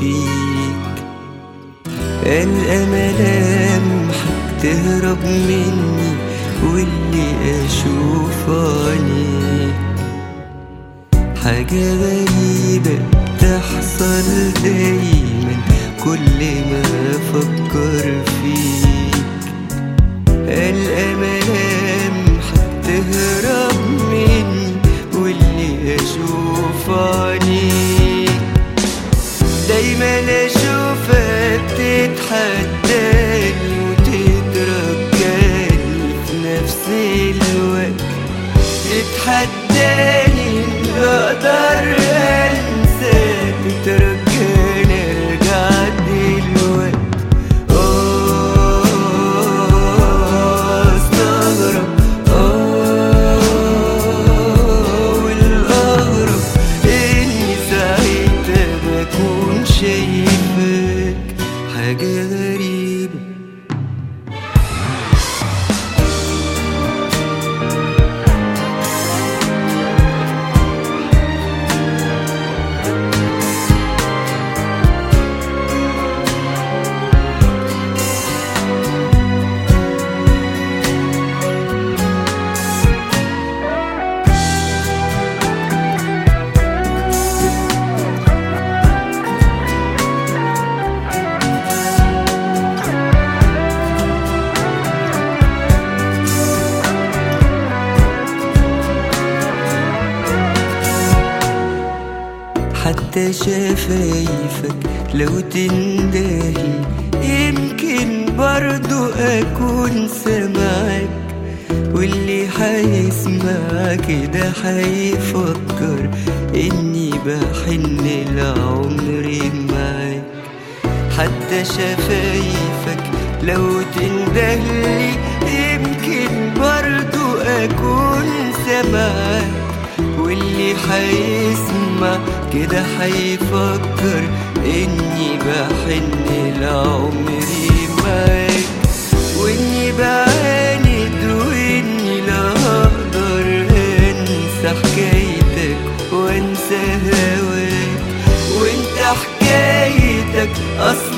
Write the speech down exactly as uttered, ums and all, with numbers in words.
فيك. ألقى ملامحك تهرب مني واللي أشوف عينيك. حاجة غريبة بتحصل دايما كل ما أفكر فيك. ألقى ملامحك تهرب مني واللي أشوف عينيك. دايما أشوفك تتحداني وتترجاني في نفس الوقت. تتحداني إن أقدر أنساك وترجاني أرجع دلوقتي. آه أستغرب آه والأغرب إني ساعتها بكون شايفك حاجة غريبة. حتى شفايفك لو تندهلي يمكن برضو أكون سامعك. واللي حيسمع كده حيفكر إني بحن لعمري معاك. حتى شفايفك لو تندهلي يمكن برضو أكون سامعك. واللي حيسمع كده حيفكر إني بحن لعمري معاك. وإني بعاند وإني لا هقدر أنسى حكايتك وأنسى هواك. وإنت حكايتك أصلا